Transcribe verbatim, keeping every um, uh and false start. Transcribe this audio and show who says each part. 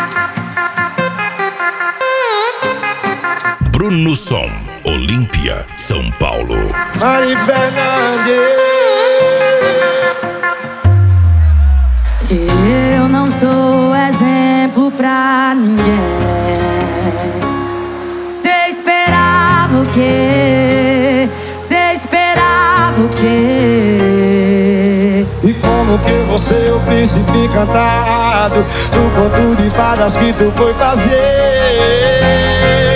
Speaker 1: Bruno Som, Olímpia, São Paulo.
Speaker 2: Mari Fernandes.
Speaker 3: Eu não sou exemplo pra ninguém. Cê esperava o quê? Cê esperava o quê?
Speaker 2: E como que você é o príncipe encantado do conto de fadas que tu foi fazer?